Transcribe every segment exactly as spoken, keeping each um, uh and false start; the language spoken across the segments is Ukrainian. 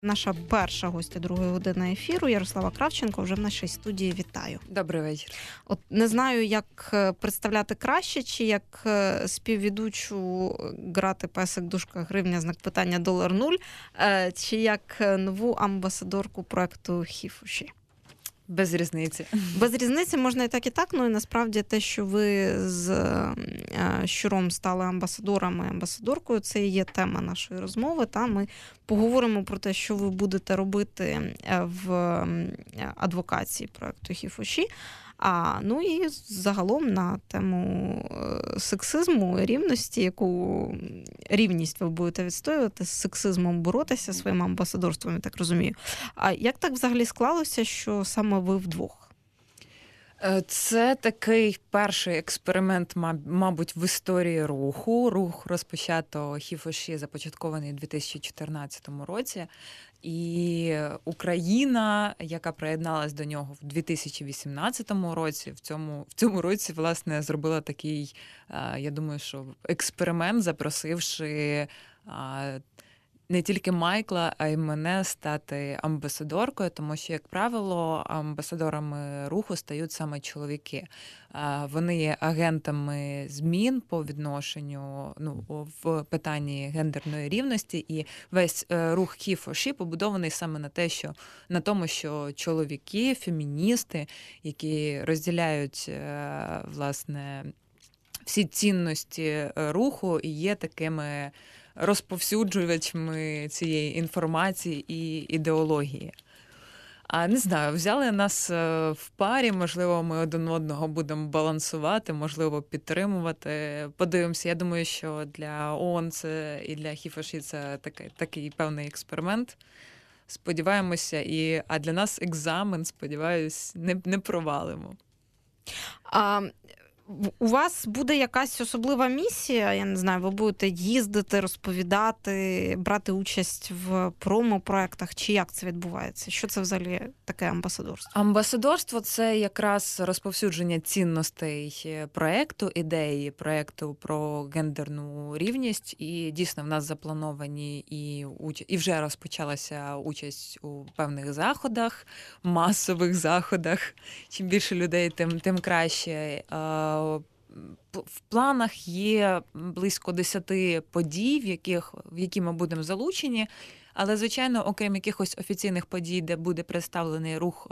Наша перша гостя другої години ефіру Ярослава Кравченко вже в нашій студії. Вітаю. Добрий вечір. От не знаю, як представляти краще, чи як співведучу грати песик, дужка, гривня, знак питання, долар нуль, чи як нову амбасадорку проекту Хіфуші. Без різниці. Без різниці, можна і так, і так. Ну і насправді те, що ви з Щуром стали амбасадорами, амбасадоркою, це і є тема нашої розмови. Та ми поговоримо про те, що ви будете робити в адвокації проекту Хіфуші. А, ну і загалом на тему сексизму, рівності, яку рівність ви будете відстоювати, з сексизмом боротися своїм амбасадорством, я так розумію. А як так взагалі склалося, що саме ви вдвох? Це такий перший експеримент, мабуть, в історії руху. Рух розпочато Хіфуші започаткований у дві тисячі чотирнадцятому році. І Україна, яка приєдналась до нього в дві тисячі вісімнадцятому році, в цьому, в цьому році, власне, зробила такий, я думаю, що експеримент, запросивши не тільки Майкла, а й мене стати амбасадоркою, тому що, як правило, амбасадорами руху стають саме чоловіки. Вони є агентами змін по відношенню, ну, в питанні гендерної рівності, і весь рух Хіфуші побудований саме на те, що на тому, що чоловіки, феміністи, які розділяють, власне, всі цінності руху, і є такими розповсюджувачами цієї інформації і ідеології. А не знаю, взяли нас в парі, можливо, ми один одного будемо балансувати, можливо, підтримувати. Подивимося, я думаю, що для ООН це і для Хіфуші це такий, такий певний експеримент. Сподіваємося, і, а для нас екзамен, сподіваюсь, не, не провалимо. А... У вас буде якась особлива місія, я не знаю, ви будете їздити, розповідати, брати участь в промо-проектах, чи як це відбувається? Що це взагалі таке амбасадорство? Амбасадорство – це якраз розповсюдження цінностей проекту, ідеї проекту про гендерну рівність, і дійсно в нас заплановані і, уч... і вже розпочалася участь у певних заходах, масових заходах. Чим більше людей, тим, тим краще. В планах є близько десяти подій, в яких, в які ми будемо залучені, але, звичайно, окрім якихось офіційних подій, де буде представлений рух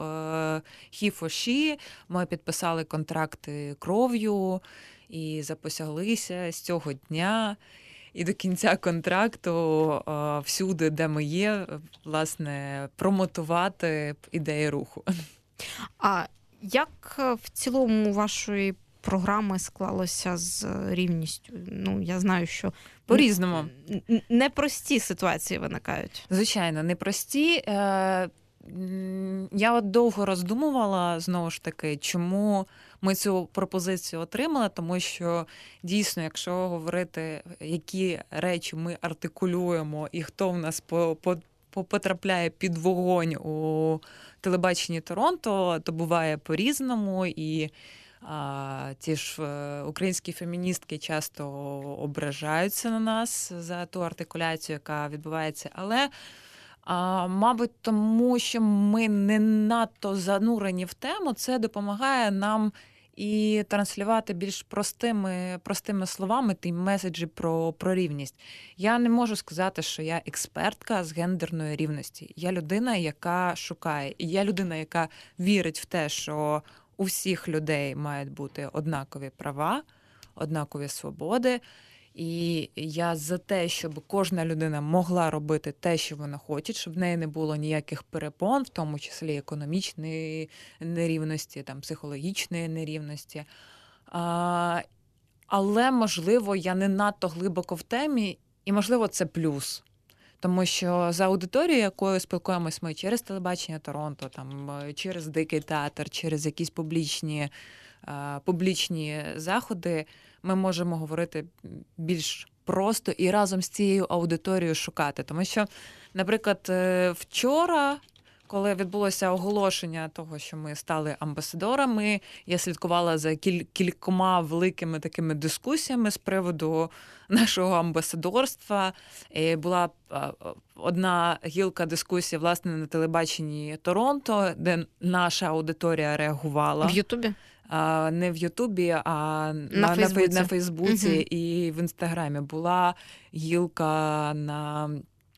Хіфуші, ми підписали контракти кров'ю і запосяглися з цього дня і до кінця контракту всюди, де ми є, власне, промотувати ідеї руху. А як в цілому вашої програми склалося з рівністю? Ну, я знаю, що по-різному. Непрості ситуації виникають. Звичайно, непрості. Я от довго роздумувала, знову ж таки, чому ми цю пропозицію отримали, тому що дійсно, якщо говорити, які речі ми артикулюємо і хто в нас по, по, потрапляє під вогонь у телебаченні Торонто, то буває по-різному, і А, ті ж українські феміністки часто ображаються на нас за ту артикуляцію, яка відбувається. Але, а, мабуть, тому що ми не надто занурені в тему, це допомагає нам і транслювати більш простими, простими словами ті меседжі про, про рівність. Я не можу сказати, що я експертка з гендерної рівності. Я людина, яка шукає. І я людина, яка вірить в те, що у всіх людей мають бути однакові права, однакові свободи. І я за те, щоб кожна людина могла робити те, що вона хоче, щоб в неї не було ніяких перепон, в тому числі економічної нерівності, там, психологічної нерівності. А, але, можливо, я не надто глибоко в темі, і, можливо, це плюс. Тому що за аудиторією, якою спілкуємось ми через телебачення Торонто, там, через Дикий театр, через якісь публічні, публічні заходи, ми можемо говорити більш просто і разом з цією аудиторією шукати. Тому що, наприклад, вчора коли відбулося оголошення того, що ми стали амбасадорами, я слідкувала за кіль- кількома великими такими дискусіями з приводу нашого амбасадорства. І була одна гілка дискусії, власне, на телебаченні Торонто, де наша аудиторія реагувала. В Ютубі? А, не в Ютубі, а на, на Фейсбуці, на Фейсбуці угу. і в Інстаграмі. Була гілка на,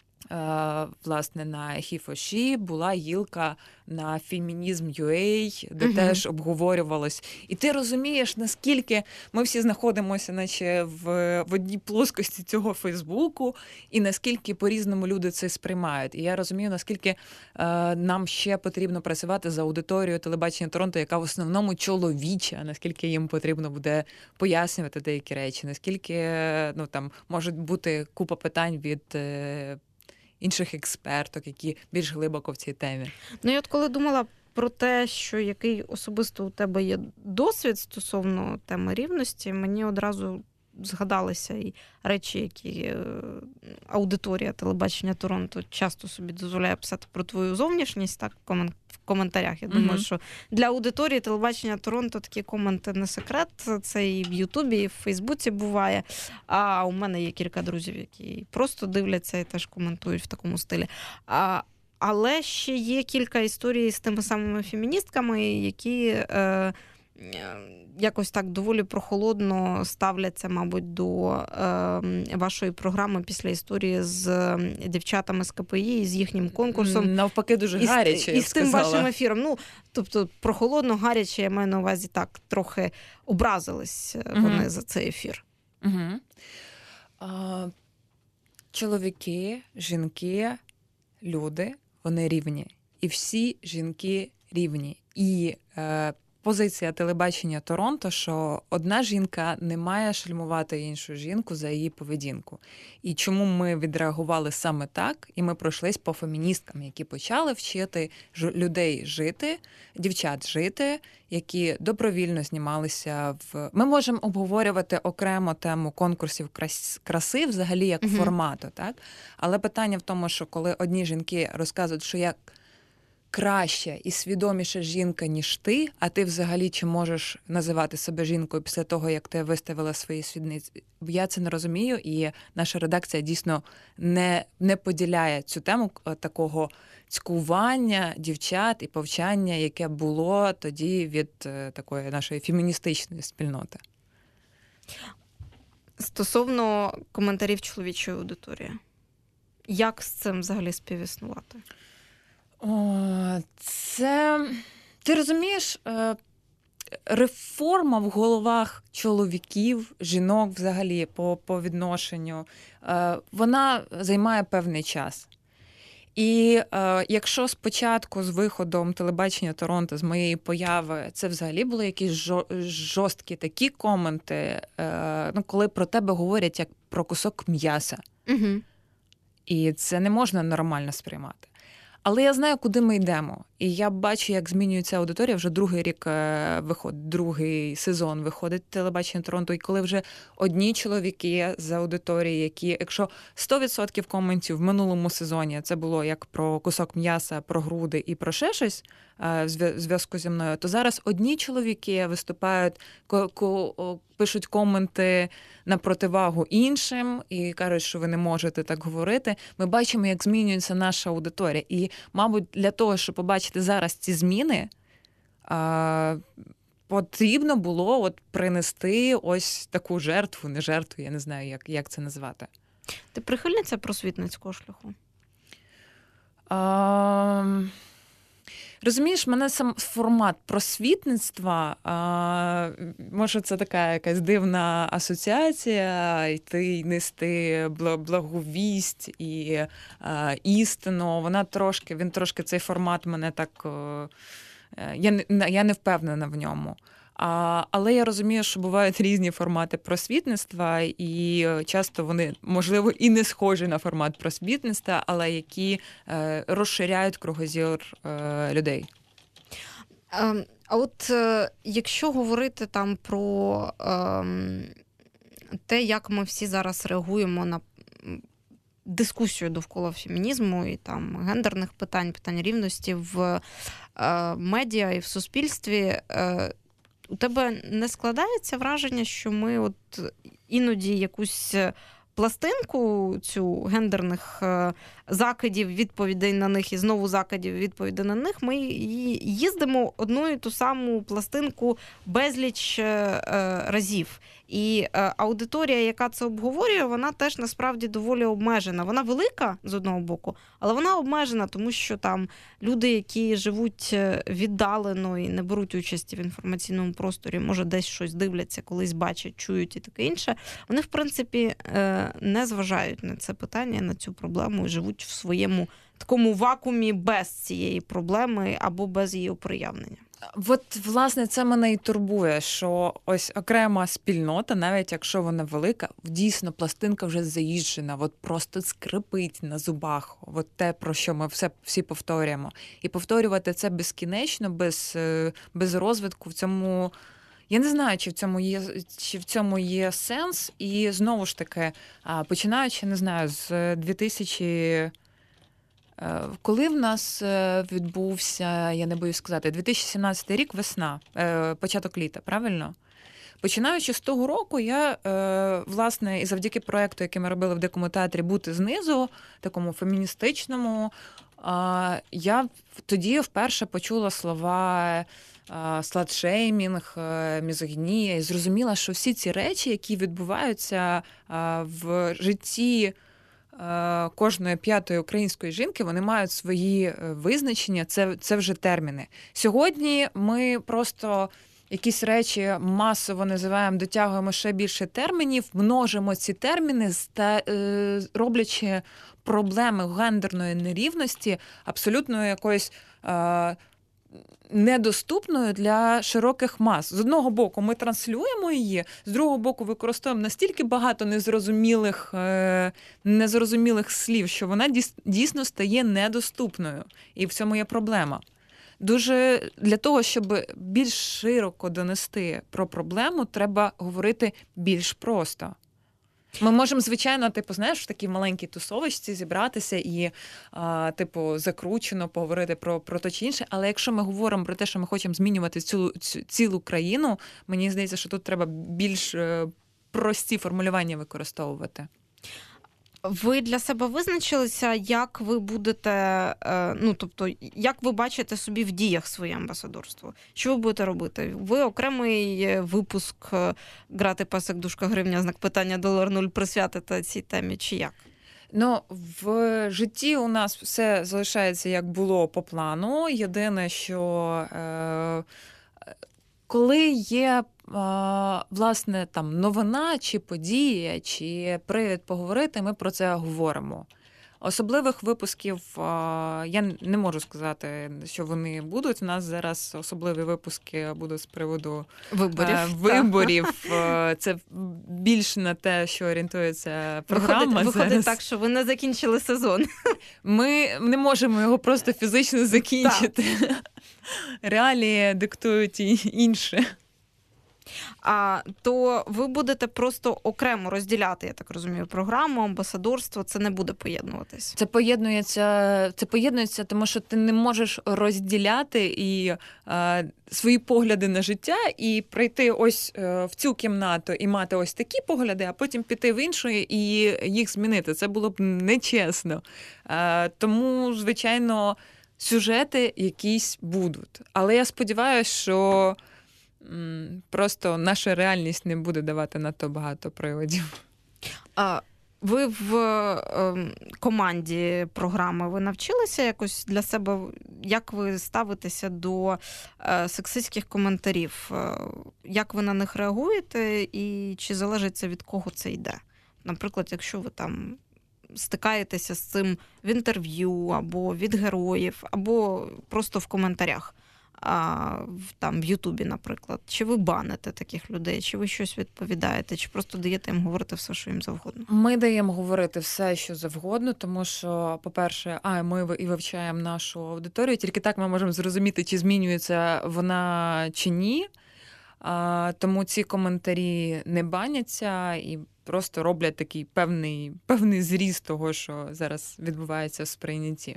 власне, на He-For-She, була гілка на Feminism.ua, де угу. теж обговорювалось. І ти розумієш, наскільки ми всі знаходимося наче в, в одній плоскості цього Фейсбуку, і наскільки по-різному люди це сприймають. І я розумію, наскільки е, нам ще потрібно працювати з аудиторією телебачення Торонто, яка в основному чоловіча, наскільки їм потрібно буде пояснювати деякі речі, наскільки ну, там, можуть бути купа питань від е, інших експерток, які більш глибоко в цій темі. Ну, я от коли думала про те, що який особисто у тебе є досвід стосовно теми рівності, мені одразу згадалися і речі, які аудиторія телебачення Торонто часто собі дозволяє писати про твою зовнішність, так, в коментарях. Я думаю, mm-hmm. що для аудиторії телебачення Торонто такі коменти не секрет. Це і в Ютубі, і в Фейсбуці буває. А у мене є кілька друзів, які просто дивляться і теж коментують в такому стилі. А, але ще є кілька історій з тими самими феміністками, які е, якось так доволі прохолодно ставляться, мабуть, до е, вашої програми після історії з дівчатами з КПІ, з їхнім конкурсом. Навпаки, дуже гаряче, і, і з тим вашим ефіром. Ну, тобто, прохолодно, гаряче, я маю на увазі так, трохи образились угу. вони за цей ефір. Угу. А, чоловіки, жінки, люди, вони рівні. І всі жінки рівні. І е, позиція телебачення Торонто, що одна жінка не має шельмувати іншу жінку за її поведінку. І чому ми відреагували саме так, і ми пройшлись по феміністкам, які почали вчити людей жити, дівчат жити, які добровільно знімалися в... Ми можемо обговорювати окремо тему конкурсів краси, взагалі як угу. формату, так? Але питання в тому, що коли одні жінки розказують, що як краща і свідоміша жінка, ніж ти, а ти взагалі чи можеш називати себе жінкою після того, як ти виставила свої свідниці? Я це не розумію, і наша редакція дійсно не, не поділяє цю тему такого цькування дівчат і повчання, яке було тоді від такої нашої феміністичної спільноти. Стосовно коментарів чоловічої аудиторії, як з цим взагалі співіснувати? О, це, ти розумієш, реформа в головах чоловіків, жінок взагалі по, по відношенню, вона займає певний час. І е, якщо спочатку з виходом телебачення Торонто, з моєї появи, це взагалі були якісь жо, жорсткі такі коменти, е, ну, коли про тебе говорять як про кусок м'яса. Угу. І це не можна нормально сприймати. Але я знаю, куди ми йдемо. І я бачу, як змінюється аудиторія. Вже другий рік виходить, другий сезон виходить телебачення Торонто. І коли вже одні чоловіки з аудиторії, які, якщо сто відсотків коментів в минулому сезоні це було як про кусок м'яса, про груди і про ще щось в зв'язку зі мною, то зараз одні чоловіки виступають, пишуть коменти на противагу іншим і кажуть, що ви не можете так говорити. Ми бачимо, як змінюється наша аудиторія. І, мабуть, для того, щоб побачити зараз ці зміни, потрібно було от принести ось таку жертву, не жертву, я не знаю, як, як це назвати. Ти прихильниця просвітницького шляху? А... Розумієш, мене сам формат просвітництва, а, може це така якась дивна асоціація, йти й нести благовість і а, істину, вона трошки, він трошки цей формат мене так, я не, я не впевнена в ньому. А, але я розумію, що бувають різні формати просвітництва, і часто вони, можливо, і не схожі на формат просвітництва, але які е, розширяють кругозір е, людей. А, а от е, якщо говорити там про е, те, як ми всі зараз реагуємо на дискусію довкола фемінізму і там гендерних питань, питань рівності в е, медіа і в суспільстві, е, у тебе не складається враження, що ми от іноді якусь пластинку цю гендерних закидів, відповідей на них і знову закидів, відповідей на них, ми їздимо одну і ту саму пластинку безліч разів. І аудиторія, яка це обговорює, вона теж насправді доволі обмежена. Вона велика, з одного боку, але вона обмежена, тому що там люди, які живуть віддалено і не беруть участі в інформаційному просторі, може десь щось дивляться, колись бачать, чують і таке інше, вони, в принципі, не зважають на це питання, на цю проблему і живуть в своєму такому вакуумі без цієї проблеми або без її проявлення. От, власне, це мене і турбує, що ось окрема спільнота, навіть якщо вона велика, дійсно пластинка вже заїжджена, от просто скрипить на зубах, от те, про що ми все, всі повторюємо. І повторювати це безкінечно, без, без розвитку в цьому... Я не знаю, чи в цьому є, чи в цьому є сенс. І знову ж таки, починаючи, не знаю, з дві тисячі... Коли в нас відбувся, я не боюсь сказати, дві тисячі сімнадцятий рік, весна, початок літа, правильно? Починаючи з того року, я, власне, і завдяки проєкту, який ми робили в Дикому театрі «Бути знизу», такому феміністичному, я тоді вперше почула слова сладшеймінг, мізогінія, і зрозуміла, що всі ці речі, які відбуваються в житті кожної п'ятої української жінки, вони мають свої визначення, це, це вже терміни. Сьогодні ми просто якісь речі масово називаємо, дотягуємо ще більше термінів, множимо ці терміни, ста, е, роблячи проблеми гендерної нерівності абсолютно якоюсь е, недоступною для широких мас. З одного боку, ми транслюємо її, з другого боку, використовуємо настільки багато незрозумілих, е, незрозумілих слів, що вона дійсно стає недоступною. І в цьому є проблема. Дуже для того, щоб більш широко донести про проблему, треба говорити більш просто. Ми можемо, звичайно, типу, знаєш, в такій маленькій тусовочці зібратися і, а, типу, закручено поговорити про, про то чи інше, але якщо ми говоримо про те, що ми хочемо змінювати цілу, цілу країну, мені здається, що тут треба більш прості формулювання використовувати. Ви для себе визначилися, як ви будете, ну, тобто, як ви бачите собі в діях своє амбасадорство? Що ви будете робити? Ви окремий випуск «Грати песик, дужка гривня, знак питання, долар нуль» присвятите цій темі, чи як? Ну, в житті у нас все залишається, як було по плану. Єдине, що е- коли є власне, там новина, чи подія, чи привід поговорити, ми про це говоримо. Особливих випусків я не можу сказати, що вони будуть. У нас зараз особливі випуски будуть з приводу виборів. виборів. Це більш на те, що орієнтується програма. Виходить, виходить так, що ви не закінчили сезон. Ми не можемо його просто фізично закінчити. Реалії диктують інше. А, то ви будете просто окремо розділяти, я так розумію, програму, амбасадорство, це не буде поєднуватись? Це поєднується, це поєднується, тому що ти не можеш розділяти і е, свої погляди на життя і прийти ось е, в цю кімнату і мати ось такі погляди, а потім піти в іншу і їх змінити. Це було б нечесно. Е, тому, звичайно, сюжети якісь будуть. Але я сподіваюся, що просто наша реальність не буде давати надто багато приводів. А ви в е, команді програми, ви навчилися якось для себе, як ви ставитеся до е, сексистських коментарів? Е, як ви на них реагуєте і чи залежить це від кого це йде? Наприклад, якщо ви там стикаєтеся з цим в інтерв'ю, або від героїв, або просто в коментарях. А, там в Ютубі, наприклад. Чи ви баните таких людей, чи ви щось відповідаєте, чи просто даєте їм говорити все, що їм завгодно? Ми даємо говорити все, що завгодно, тому що, по-перше, а, ми і вивчаємо нашу аудиторію, тільки так ми можемо зрозуміти, чи змінюється вона, чи ні. А, тому ці коментарі не баняться, і просто роблять такий певний, певний зріз того, що зараз відбувається в сприйнятті.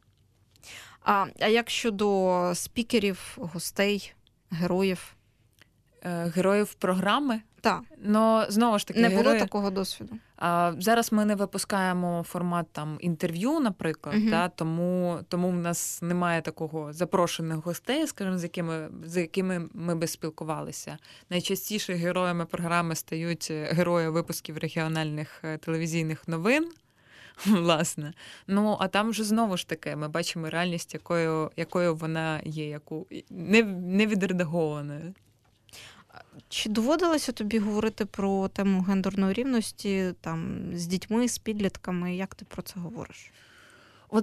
А, а як щодо спікерів, гостей, героїв? Е, героїв програми? Так. Ну, знову ж таки, не герої... було такого досвіду? А, зараз ми не випускаємо формат там інтерв'ю, наприклад, uh-huh. да, тому, тому в нас немає такого запрошених гостей, скажімо, з якими, з якими ми би спілкувалися. Найчастіше героями програми стають герої випусків регіональних телевізійних новин, власне. Ну, а там вже знову ж таки ми бачимо реальність, якою, якою вона є, яку не, не відредагованою. Чи доводилося тобі говорити про тему гендерної рівності там, з дітьми, з підлітками? Як ти про це говориш? От,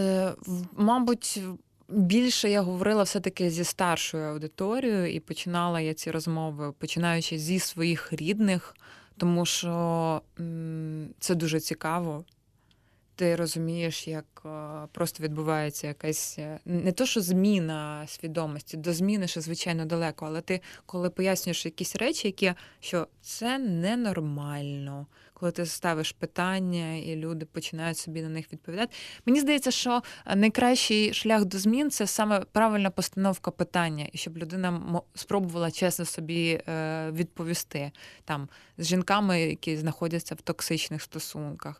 мабуть, більше я говорила все-таки зі старшою аудиторією, і починала я ці розмови, починаючи зі своїх рідних, тому що це дуже цікаво. Ти розумієш, як просто відбувається якась, не то що зміна свідомості, до зміни ще, звичайно, далеко, але ти, коли пояснюєш якісь речі, які, що це ненормально, коли ти ставиш питання, і люди починають собі на них відповідати. Мені здається, що найкращий шлях до змін – це саме правильна постановка питання, і щоб людина спробувала чесно собі відповісти. Там, з жінками, які знаходяться в токсичних стосунках.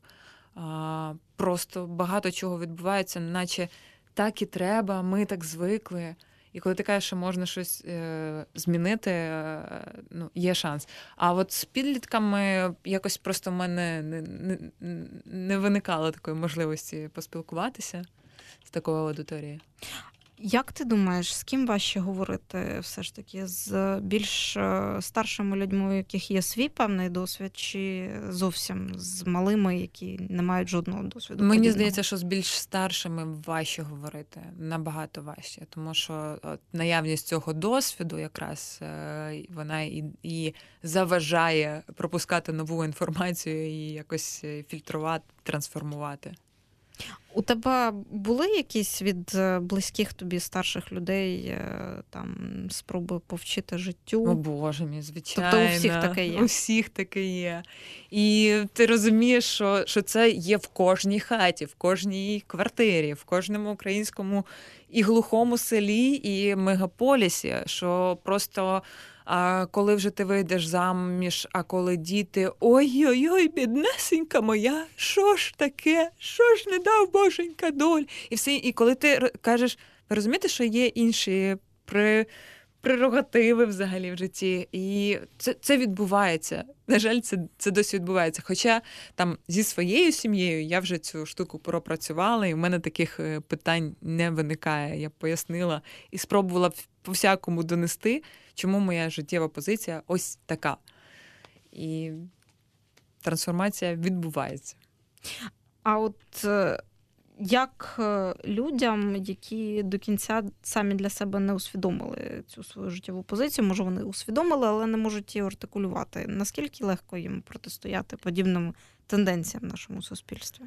Просто багато чого відбувається, наче так і треба, ми так звикли. І коли ти кажеш, що можна щось е, змінити, е, ну, є шанс. А от з підлітками якось просто в мене не, не, не виникало такої можливості поспілкуватися з такою аудиторією. Як ти думаєш, з ким важче говорити все ж таки? З більш старшими людьми, у яких є свій певний досвід, чи зовсім з малими, які не мають жодного досвіду? Мені подібного? здається, що з більш старшими важче говорити, набагато важче, тому що от, наявність цього досвіду якраз вона і, і заважає пропускати нову інформацію і якось фільтрувати, трансформувати. У тебе були якісь від близьких тобі старших людей там спроби повчити життю? О, Боже мій, звичайно. Тобто у всіх таке є? У всіх таке є. І ти розумієш, що, що це є в кожній хаті, в кожній квартирі, в кожному українському і глухому селі, і мегаполісі, що просто... А коли вже ти вийдеш заміж, а коли діти, ой-ой-ой, біднесенька моя, що ж таке, що ж не дав Боженька доль. І все, і коли ти кажеш, ви розумієте, що є інші при, прерогативи взагалі в житті, і це, це відбувається. На жаль, це, це досі відбувається. Хоча там зі своєю сім'єю я вже цю штуку пропрацювала, і в мене таких питань не виникає. Я пояснила і спробувала по-всякому донести, чому моя життєва позиція ось така. І трансформація відбувається. А от як людям, які до кінця самі для себе не усвідомили цю свою життєву позицію, може вони усвідомили, але не можуть її артикулювати, наскільки легко їм протистояти подібним тенденціям в нашому суспільстві?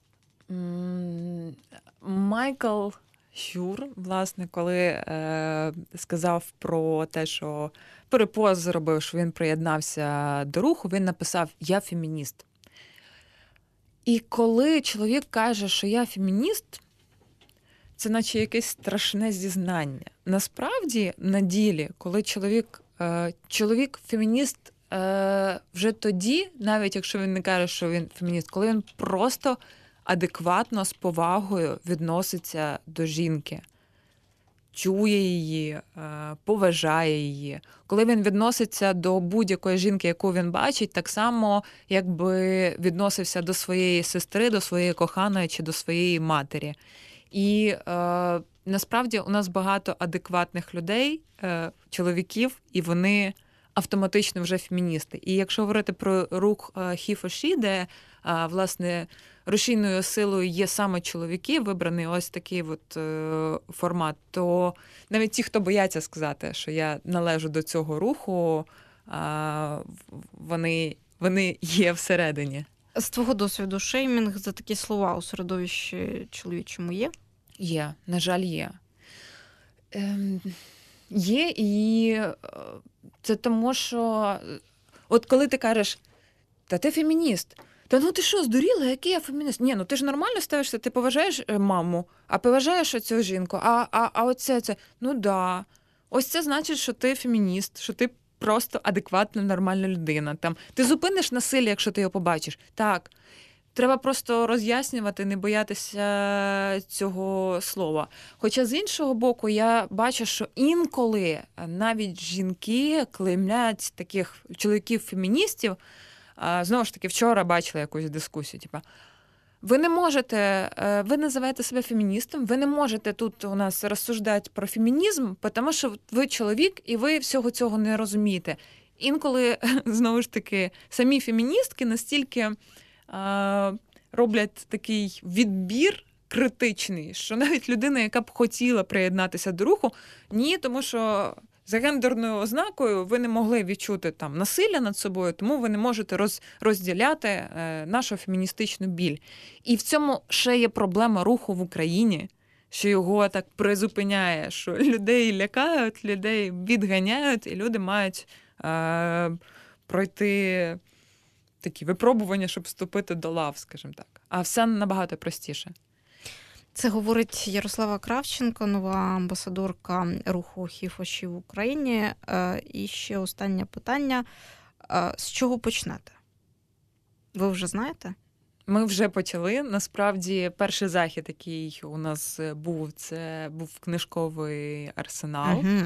Майкл Щур, власне, коли е, сказав про те, що перепост зробив, що він приєднався до руху, він написав «Я фемініст». І коли чоловік каже, що я фемініст, це наче якесь страшне зізнання. Насправді, на ділі, коли чоловік, е, чоловік фемініст е, вже тоді, навіть якщо він не каже, що він фемініст, коли він просто адекватно, з повагою відноситься до жінки, чує її, поважає її. Коли він відноситься до будь-якої жінки, яку він бачить, так само, якби відносився до своєї сестри, до своєї коханої чи до своєї матері. І е, насправді у нас багато адекватних людей, е, чоловіків, і вони автоматично вже феміністи. І якщо говорити про рух He for She, де, е, власне, рушійною силою є саме чоловіки, вибраний ось такий от, е, формат, то навіть ті, хто бояться сказати, що я належу до цього руху, е, вони, вони є всередині. З твого досвіду, шеймінг за такі слова у середовищі чоловічому є? Є, на жаль, є. Ем, є, і це тому, що от коли ти кажеш, та ти фемініст. Та ну ти що, здуріла, який я фемініст? Ні, ну ти ж нормально ставишся, ти поважаєш маму, а поважаєш оцю жінку, а, а, а оце, це, ну да. Ось це значить, що ти фемініст, що ти просто адекватна, нормальна людина. Там, ти зупиниш насилля, якщо ти його побачиш. Так. Треба просто роз'яснювати, не боятися цього слова. Хоча, з іншого боку, я бачу, що інколи навіть жінки клеймлять таких чоловіків-феміністів. Знову ж таки, вчора бачила якусь дискусію. Типа, ви не можете, ви називаєте себе феміністом, ви не можете тут у нас розсуждати про фемінізм, тому що ви чоловік і ви всього цього не розумієте. Інколи, знову ж таки, самі феміністки настільки роблять такий відбір критичний, що навіть людина, яка б хотіла приєднатися до руху, ні, тому що за гендерною ознакою ви не могли відчути там насилля над собою, тому ви не можете роз, розділяти е, нашу феміністичну біль. І в цьому ще є проблема руху в Україні, що його так призупиняє, що людей лякають, людей відганяють, і люди мають е, пройти такі випробування, щоб вступити до лав, скажімо так. А все набагато простіше. Це говорить Ярослава Кравченко, нова амбасадорка руху ХІФОШі в Україні. І ще останнє питання. З чого почнете? Ви вже знаєте? Ми вже почали. Насправді, перший захід, який у нас був, це був книжковий арсенал. Угу.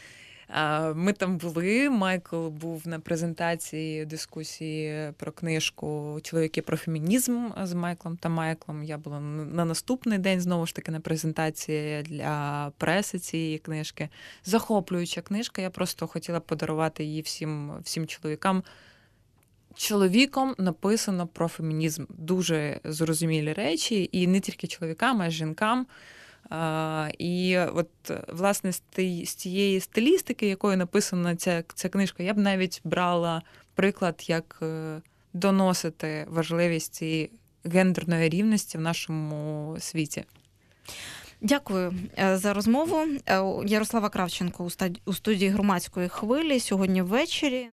Ми там були, Майкл був на презентації дискусії про книжку «Чоловіки про фемінізм» з Майклом та Майклом. Я була на наступний день, знову ж таки, на презентації для преси цієї книжки. Захоплююча книжка, я просто хотіла подарувати її всім, всім чоловікам. Чоловіком написано про фемінізм. Дуже зрозумілі речі, і не тільки чоловікам, а й жінкам. Uh, і от, власне, з тієї стилістики, якою написана ця, ця книжка, я б навіть брала приклад, як доносити важливість цієї гендерної рівності в нашому світі. Дякую за розмову. Ярослава Кравченко у студії Громадської хвилі сьогодні ввечері.